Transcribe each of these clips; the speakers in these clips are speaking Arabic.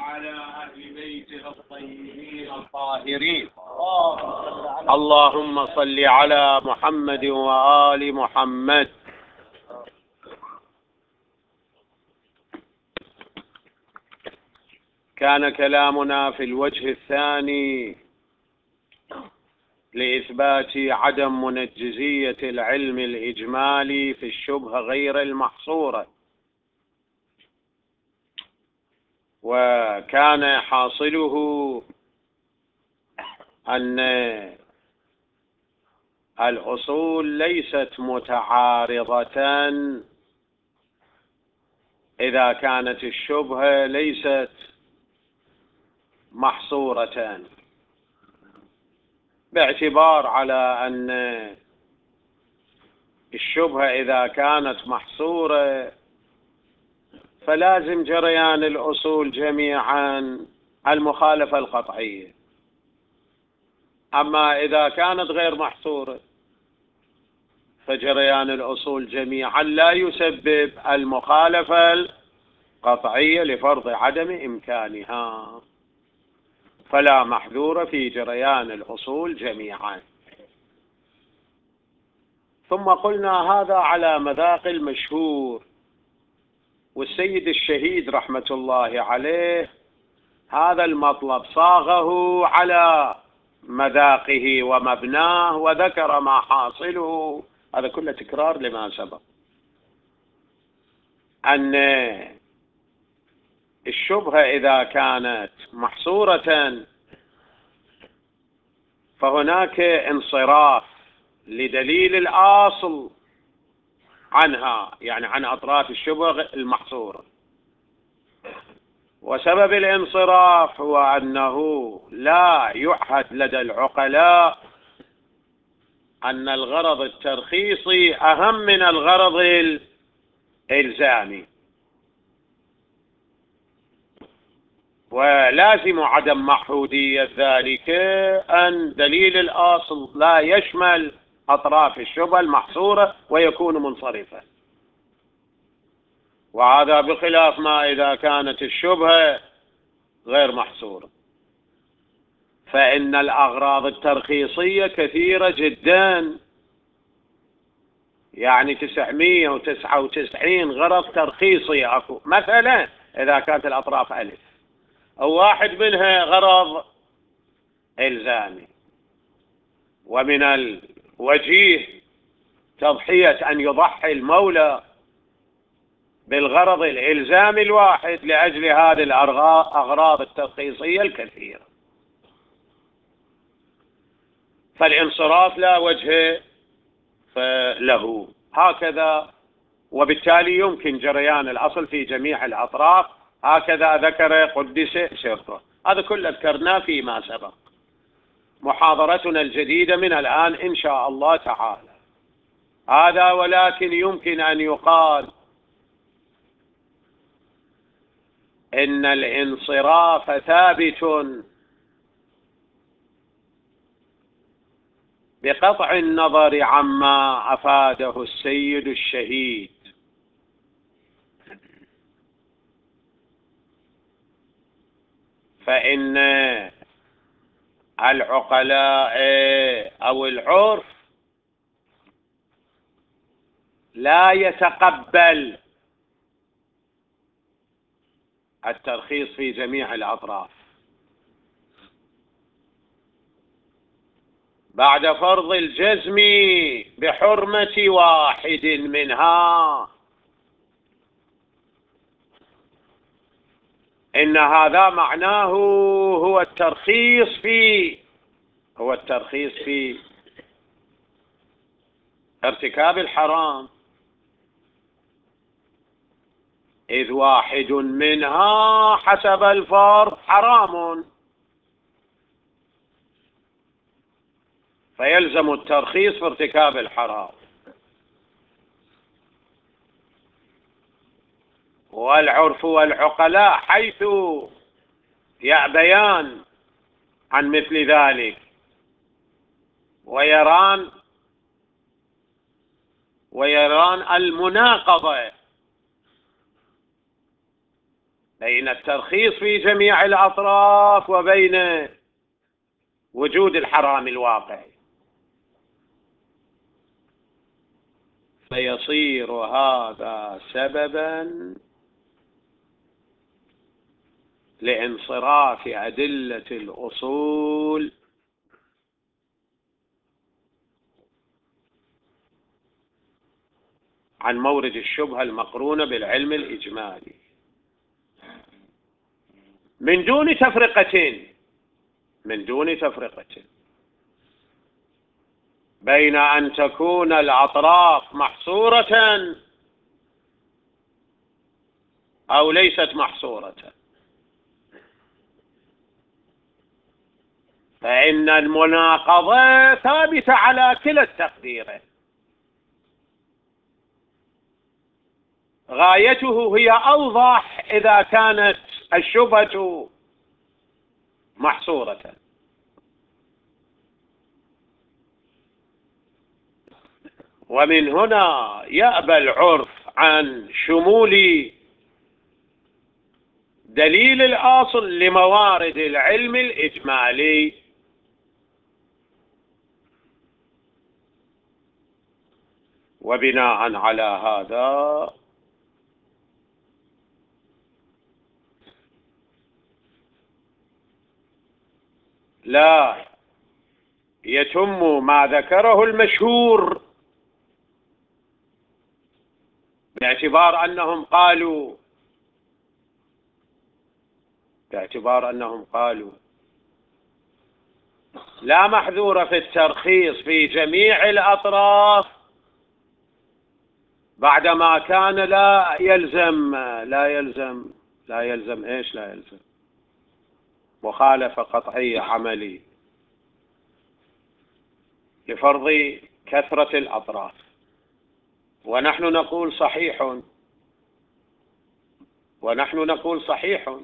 وعلى أهل بيته الطيبين الطاهرين. اللهم صل على محمد وآل محمد. كان كلامنا في الوجه الثاني لإثبات عدم منجزية العلم الإجمالي في الشبهة غير المحصورة، وكان حاصله أن الأصول ليست متعارضة إذا كانت الشبهة ليست محصورة، باعتبار على أن الشبهة إذا كانت محصورة فلازم جريان الأصول جميعا المخالفة القطعية. أما إذا كانت غير محصورة فجريان الأصول جميعا لا يسبب المخالفة القطعية لفرض عدم إمكانها، فلا محذور في جريان الأصول جميعا. ثم قلنا هذا على مذاق المشهور، والسيد الشهيد رحمة الله عليه هذا المطلب صاغه على مذاقه ومبناه وذكر ما حاصله. هذا كله تكرار لما سبق، أن الشبهة إذا كانت محصورة فهناك انصراف لدليل الأصل عنها، يعني عن أطراف الشبهة المحصورة. وسبب الانصراف هو أنه لا يعهد لدى العقلاء أن الغرض الترخيصي أهم من الغرض الإلزامي، ولازم عدم محدودية ذلك أن دليل الأصل لا يشمل أطراف الشبهة المحصورة ويكون منصرفا، وهذا بخلاف ما إذا كانت الشبهة غير محصورة، فإن الأغراض الترخيصية كثيرة جدا، يعني 999 غرض ترخيصي أكو. مثلا إذا كانت الأطراف ألف أو واحد منها غرض إلزامي، ومن الوجيه تضحية أن يضحي المولى بالغرض الإلزامي الواحد لأجل هذه الأغراض الترخيصية الكثيرة، فالانصراف لا وجه له هكذا، وبالتالي يمكن جريان الأصل في جميع الأطراف، هكذا ذكر قدس سره. هذا كله ذكرناه فيما سبق. محاضرتنا الجديدة من الآن إن شاء الله تعالى هذا، ولكن يمكن أن يقال إن الانصراف ثابت بقطع النظر عما أفاده السيد الشهيد، فإن العقلاء أو العرف لا يتقبل الترخيص في جميع الأطراف بعد فرض الجزم بحرمة واحد منها. إن هذا معناه هو الترخيص في ارتكاب الحرام، إذ واحد منها حسب الفرض حرام، فيلزم الترخيص في ارتكاب الحرام. والعرف والعقلاء حيث يأبيان عن مثل ذلك ويران المناقضة بين الترخيص في جميع الأطراف وبين وجود الحرام الواقعي، فيصير هذا سببا لانصراف أدلة الأصول عن مورد الشبهة المقرونة بالعلم الإجمالي من دون تفرقة بين أن تكون الأطراف محصورة أو ليست محصورة، فإن المناقضة ثابتة على كلا التقديرين. غايته هي أوضح إذا كانت الشبهة محصورة، ومن هنا يأبى العرف عن شمول دليل الأصل لموارد العلم الإجمالي، وبناء على هذا لا يتم ما ذكره المشهور باعتبار أنهم قالوا لا محذور في الترخيص في جميع الأطراف، بعدما كان لا يلزم مخالفة قطعية عملي لفرض كثرة الأطراف، ونحن نقول صحيح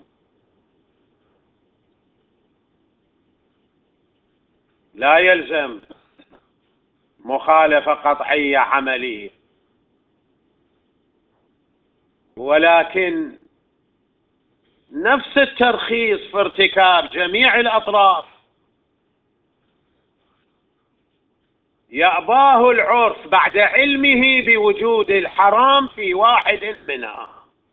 لا يلزم مخالفة قطعية عملية، ولكن نفس الترخيص في ارتكاب جميع الأطراف يأباه العرف بعد علمه بوجود الحرام في واحد منها.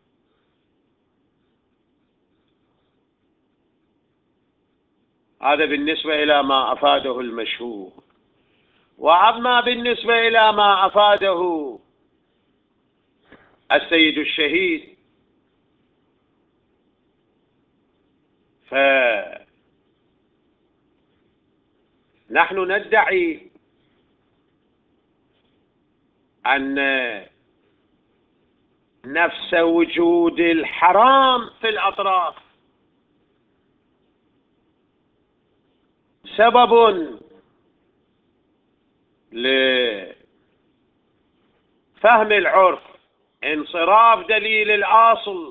هذا بالنسبة إلى ما أفاده المشهور. وأما بالنسبة إلى ما أفاده السيد الشهيد، فنحن ندعي أن نفس وجود الحرام في الأطراف سبب لفهم العرف انصراف دليل الأصل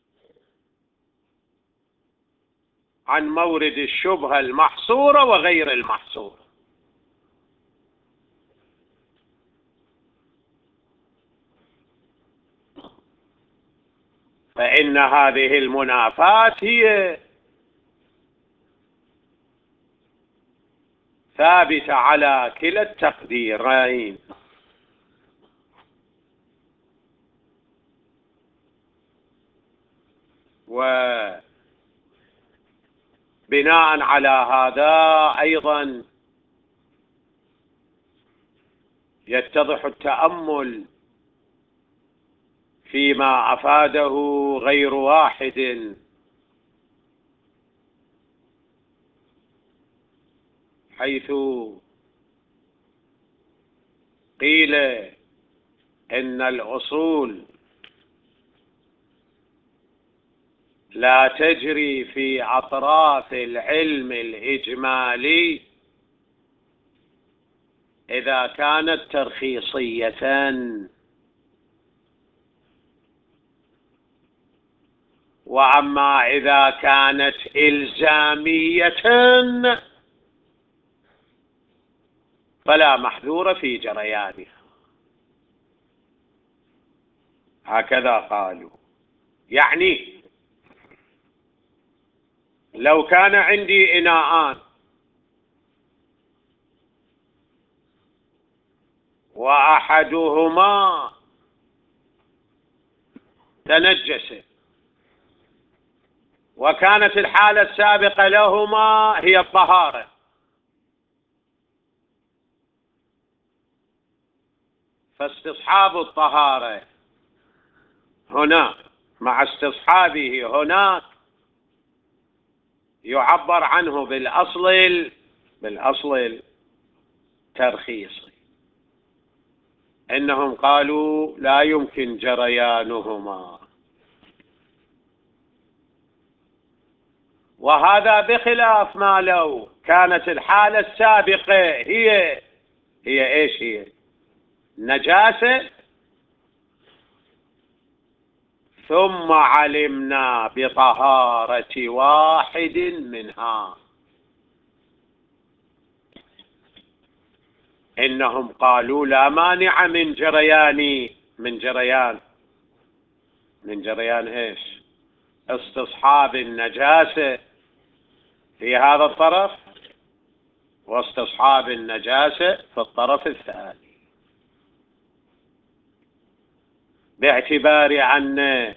عن مورد الشبهة المحصورة وغير المحصورة. فإن هذه المنافاة هي ثابتة على كلا التقديرين. وبناء على هذا أيضا يتضح التأمل فيما أفاده غير واحد، حيث قيل إن الأصول لا تجري في أطراف العلم الإجمالي إذا كانت ترخيصية، وأما إذا كانت إلزامية فلا محذور في جريانها. هكذا قالوا، يعني لو كان عندي إناءان وأحدهما تنجس وكانت الحالة السابقة لهما هي الطهارة، فاستصحاب الطهارة هنا مع استصحابه هناك يعبر عنه بالأصل الترخيصي. إنهم قالوا لا يمكن جريانهما، وهذا بخلاف ما لو كانت الحالة السابقة هي إيش؟ هي نجاسة ثم علمنا بطهارة واحد منها. إنهم قالوا لا مانع من جريان إيش؟ استصحاب النجاسة في هذا الطرف واستصحاب النجاسة في الطرف الثاني، باعتبار أن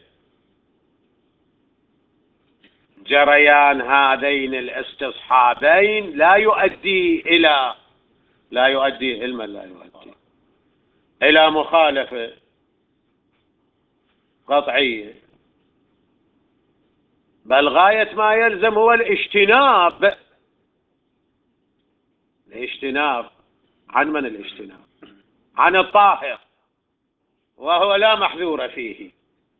جريان هذين الاستصحابين لا يؤدي إلى مخالفة قطعية، بل غاية ما يلزم هو الاجتناب. عن من الاجتناب؟ عن الطاهر، وهو لا محذور فيه.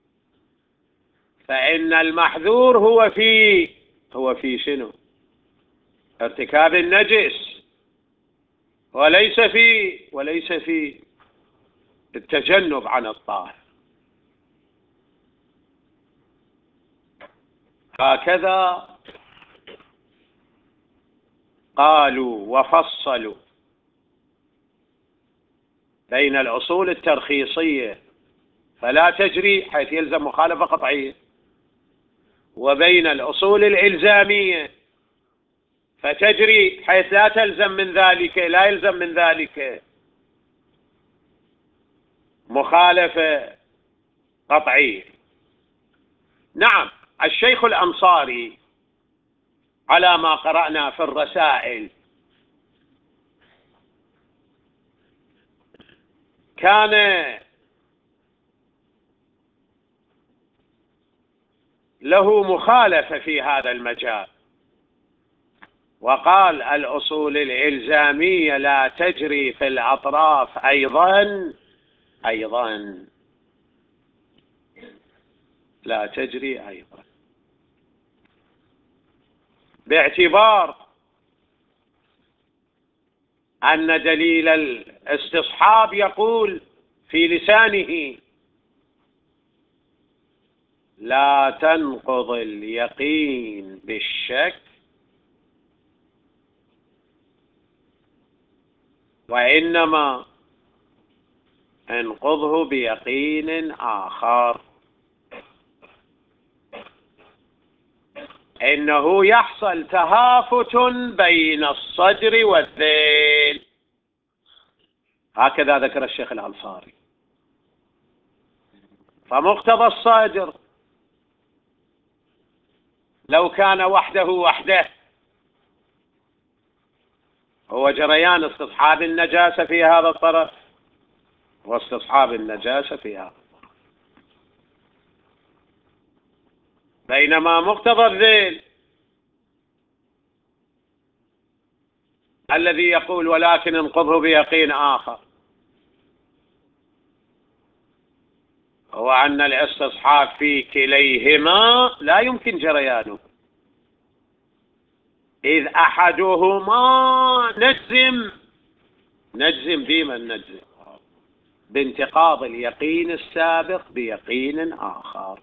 فإن المحذور هو في شنو؟ ارتكاب النجس، وليس في التجنب عن الطاهر. هكذا قالوا وفصلوا بين الأصول الترخيصية فلا تجري حيث يلزم مخالفة قطعية، وبين الأصول الإلزامية فتجري حيث لا يلزم من ذلك مخالفة قطعية. نعم، الشيخ الأنصاري على ما قرأنا في الرسائل كان له مخالفة في هذا المجال، وقال الأصول الإلزامية لا تجري في الأطراف أيضا لا تجري أيضا، باعتبار أن دليل الاستصحاب يقول في لسانه لا تنقض اليقين بالشك، وإنما انقضه بيقين آخر. إنه يحصل تهافت بين الصدر والذيل، هكذا ذكر الشيخ الأنصاري. فمقتضى الصدر لو كان وحده هو جريان استصحاب النجاسة في هذا الطرف واستصحاب النجاسة في هذا الطرف، بينما مقتضى الذيل الذي يقول ولكن انقضه بيقين آخر هو أن الاستصحاب في كليهما لا يمكن جريانه، إذ أحدهما نجزم بمن نجزم بانتقاض اليقين السابق بيقين آخر.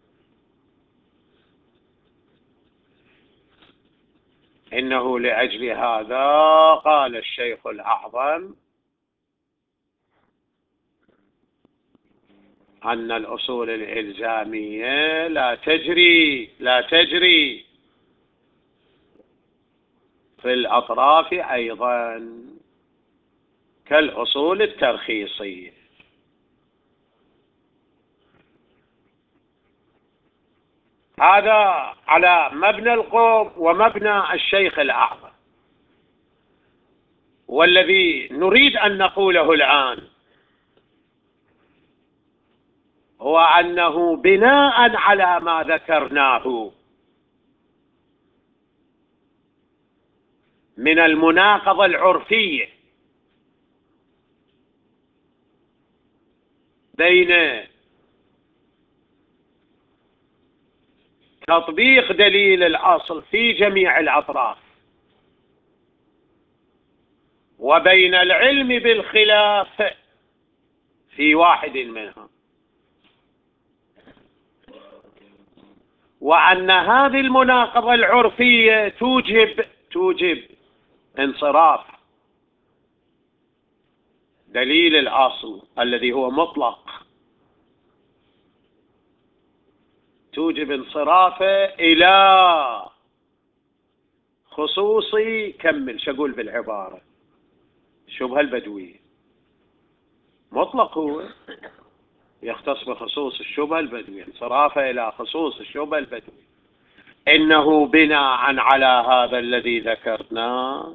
إنه لأجل هذا قال الشيخ الأعظم أن الأصول الإلزامية لا تجري في الأطراف أيضا كالأصول الترخيصية. هذا على مبنى القوم ومبنى الشيخ الأعظم. والذي نريد أن نقوله الآن هو أنه بناء على ما ذكرناه من المناقضة العرفية بين تطبيق دليل الأصل في جميع الأطراف وبين العلم بالخلاف في واحد منها، وأن هذه المناقضة العرفية توجب انصراف دليل الأصل الذي هو مطلق، توجب انصرافه إلى خصوصي كمل شقول بالعبارة الشبهة البدوية. مطلق هو يختص بخصوص الشبهة البدوية، انصرافه إلى خصوص الشبهة البدوية. إنه بناء على هذا الذي ذكرناه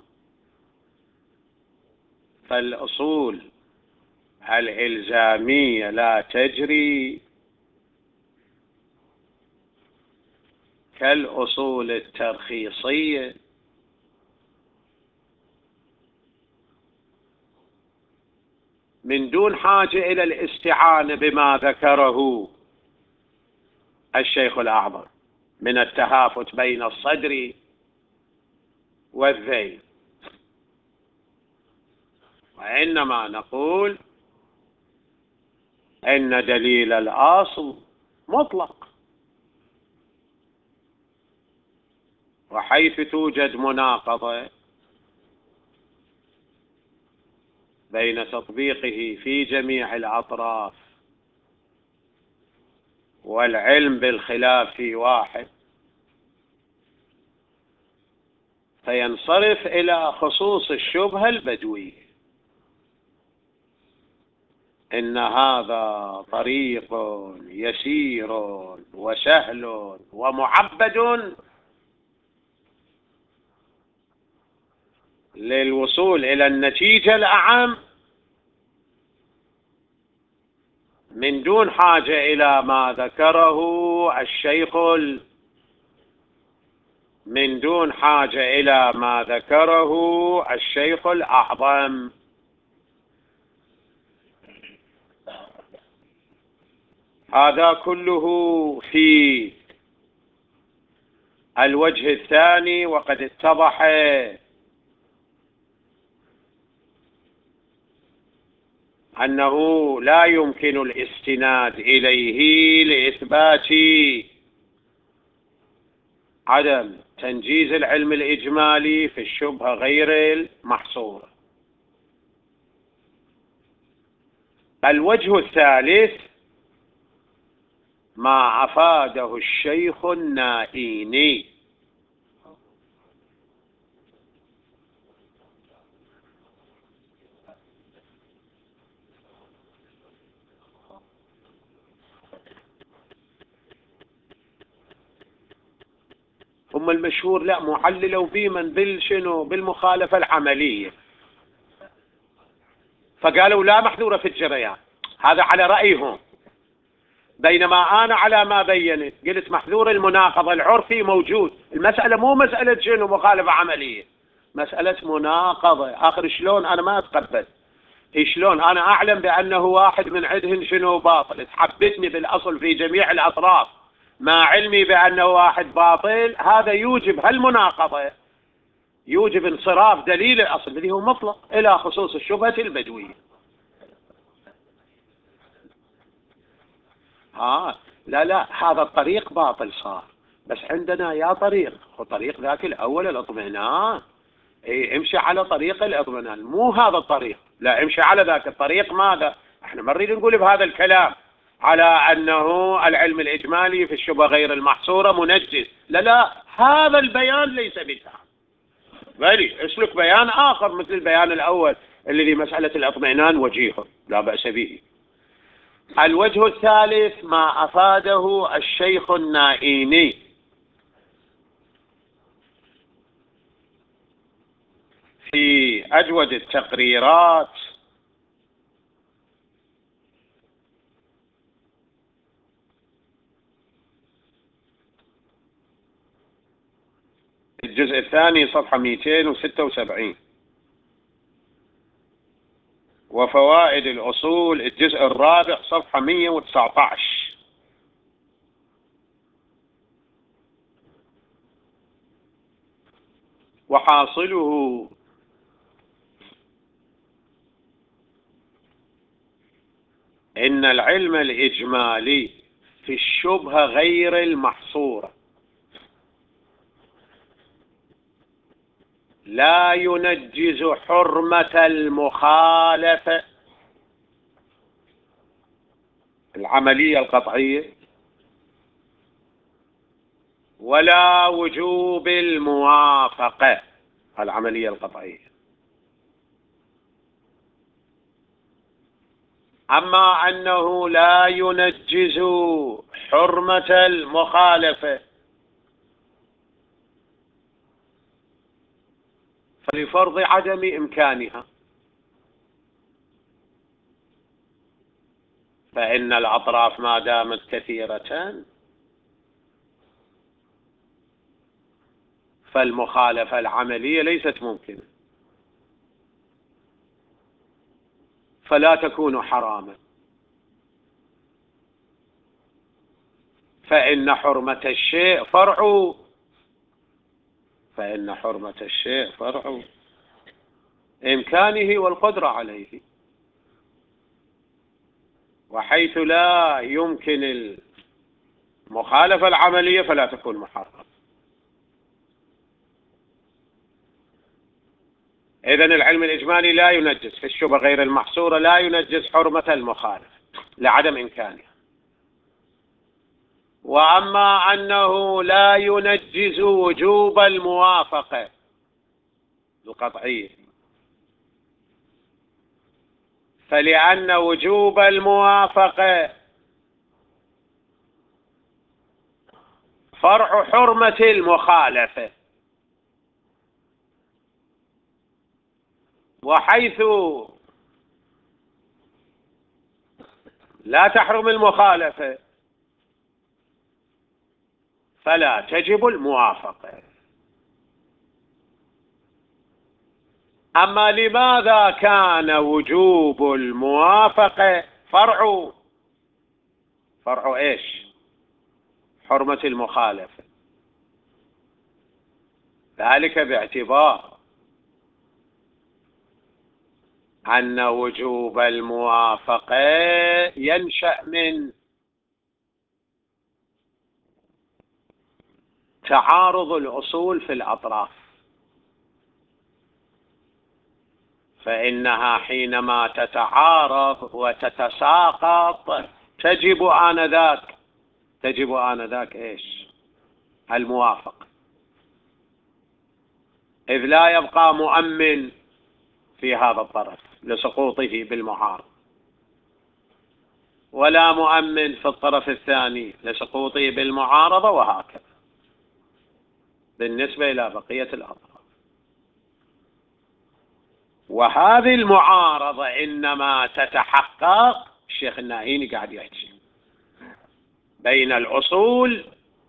فالأصول الإلزامية لا تجري كالأصول الترخيصية، من دون حاجة إلى الاستعانة بما ذكره الشيخ الأعظم من التهافت بين الصدر والذيل، وإنما نقول إن دليل الأصل مطلق، وحيث توجد مناقضة بين تطبيقه في جميع الأطراف والعلم بالخلاف في واحد فينصرف إلى خصوص الشبهة البدوية. إن هذا طريق يسير وسهل ومعبد للوصول إلى النتيجة الأعم من دون حاجة إلى ما ذكره الشيخ من دون حاجة إلى ما ذكره الشيخ الأعظم. هذا كله في الوجه الثاني، وقد اتضح أنه لا يمكن الاستناد إليه لإثبات عدم تنجيز العلم الإجمالي في الشبهة غير المحصورة. الوجه الثالث ما أفاده الشيخ النائيني، هم المشهور لا معللوا بمن بالشنو بالمخالفة العملية، فقالوا لا محذورة في الجريان، هذا على رأيهم، بينما أنا على ما بينت قلت محذور المناقضة العرفي موجود. المسألة مو مسألة شنو مخالفة عملية، مسألة مناقضة. آخر شلون أنا ما أتقبل، شلون أنا أعلم بأنه واحد من عندهن شنو باطل، تحبتني بالأصل في جميع الأطراف مع علمي بأنه واحد باطل، هذا يوجب هالمناقضة، يوجب انصراف دليل الأصل الذي هو مطلق إلى خصوص الشبهة البدوية. لا هذا الطريق باطل صار، بس عندنا يا طريق وطريق ذاك الأول الاطمئنان، امشي على طريق الاطمئنان، مو هذا الطريق، لا امشي على ذاك الطريق. ماذا احنا ما نريد نقول بهذا الكلام على أنه العلم الإجمالي في الشبهة غير المحصورة منجز، لا هذا البيان ليس بتام. بلي اسلك بيان آخر مثل البيان الأول الذي مسألة الاطمئنان وجيه لا بأس به. الوجه الثالث ما أفاده الشيخ النائيني في أجود التقريرات الجزء الثاني صفحة 276، وفوائد الأصول الجزء الرابع صفحة 119. وحاصله إن العلم الإجمالي في الشبهة غير المحصورة لا ينجز حرمة المخالفة العملية القطعية ولا وجوب الموافقة العملية القطعية. أما أنه لا ينجز حرمة المخالفة فلفرض عدم إمكانها، فإن الأطراف ما دامت كثيرة فالمخالفة العملية ليست ممكنة، فلا تكون حراما، فإن حرمة الشيء فرع إمكانه والقدرة عليه، وحيث لا يمكن المخالفة العملية فلا تكون محرمة. إذن العلم الإجمالي لا ينجز في الشبهة غير المحصورة، لا ينجز حرمة المخالفة لعدم إمكانها. وأما أنه لا ينجز وجوب الموافقة القطعية فلأن وجوب الموافقة فرع حرمة المخالفة، وحيث لا تحرم المخالفة فلا تجب الموافقة. أما لماذا كان وجوب الموافقة فرع إيش؟ حرمة المخالفة. ذلك باعتبار أن وجوب الموافقة ينشأ من تعارض الأصول في الأطراف، فإنها حينما تتعارض وتتساقط تجب آنذاك إيش؟ الموافقة، إذ لا يبقى مؤمن في هذا الطرف لسقوطه بالمعارض، ولا مؤمن في الطرف الثاني لسقوطه بالمعارضة، وهكذا بالنسبة إلى بقية الأطراف. وهذه المعارضة إنما تتحقق، الشيخ النائيني قاعد يحكي بين الأصول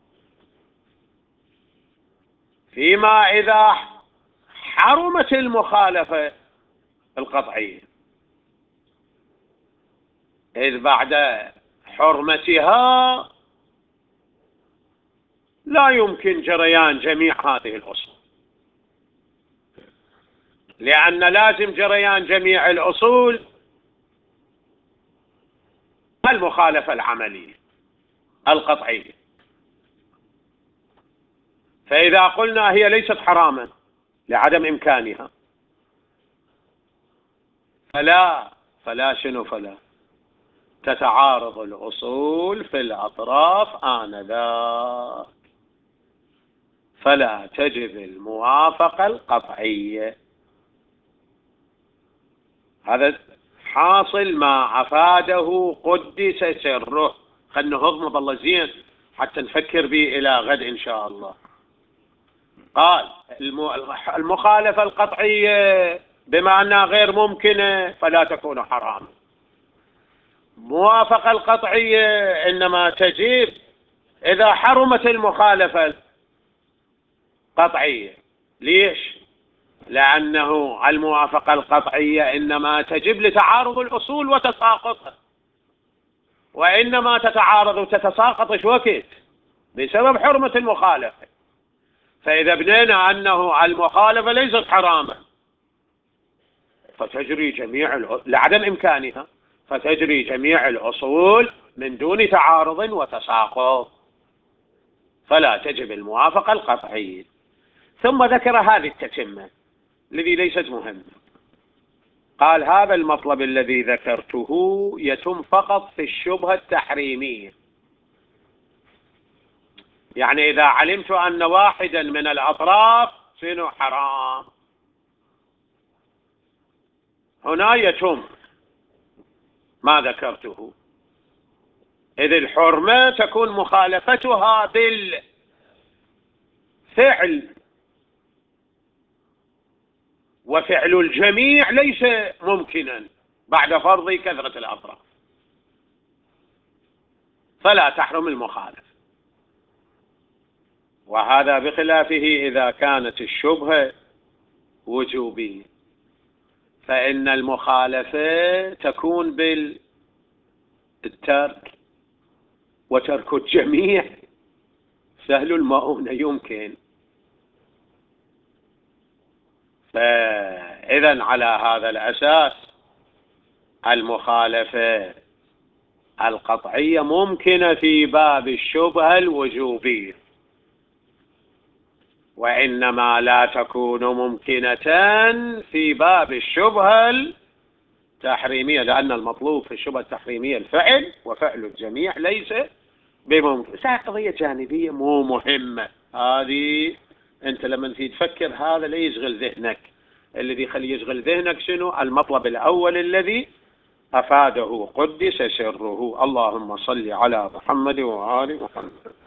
فيما إذا حرمت المخالفة القطعية، إذ بعد حرمتها لا يمكن جريان جميع هذه الأصول، لأن لازم جريان جميع الأصول المخالفة العملية القطعية. فإذا قلنا هي ليست حراما لعدم إمكانها فلا تتعارض الأصول في الأطراف آنذاك، فلا تجب الموافقة القطعية. هذا حاصل ما أفاده قدس سره. خلنا نهضم الله زين حتى نفكر به إلى غد إن شاء الله. قال المخالفة القطعية بما أنها غير ممكنة فلا تكون حراما. موافقة القطعية إنما تجب إذا حرمت المخالفة القطعية. ليش؟ لأنه الموافقة القطعية إنما تجب لتعارض الأصول وتساقطها، وإنما تتعارض وتتساقط شو وقت؟ بسبب حرمة المخالفة. فإذا بنينا أنه المخالفة ليست حراما فتجري لعدم إمكانها فتجري جميع الأصول من دون تعارض وتساقط، فلا تجب الموافقة القطعية. ثم ذكر هذه التتمة الذي ليست مهمة. قال هذا المطلب الذي ذكرته يتم فقط في الشبهة التحريمية. يعني إذا علمت أن واحدا من الأطراف شنو حرام، هنا يتم ما ذكرته، إذ الحرمة تكون مخالفتها بالفعل، وفعل الجميع ليس ممكنا بعد فرض كثرة الأطراف، فلا تحرم المخالفة. وهذا بخلافه إذا كانت الشبهة وجوبية، فإن المخالفة تكون بالترك، وترك الجميع سهل المؤونة يمكن. فإذا على هذا الأساس المخالفة القطعية ممكنة في باب الشبهة الوجوبية، وإنما لا تكون ممكنة في باب الشبهة التحريمية، لأن المطلوب في الشبهة التحريمية الفعل، وفعل الجميع ليس بممكن. قضية جانبية مو مهمة هذه. أنت لما تيجي تفكر هذا لا يشغل ذهنك. الذي يخلي يشغل ذهنك شنو؟ المطلب الأول الذي أفاده قدس سره. اللهم صل على محمد وآل محمد.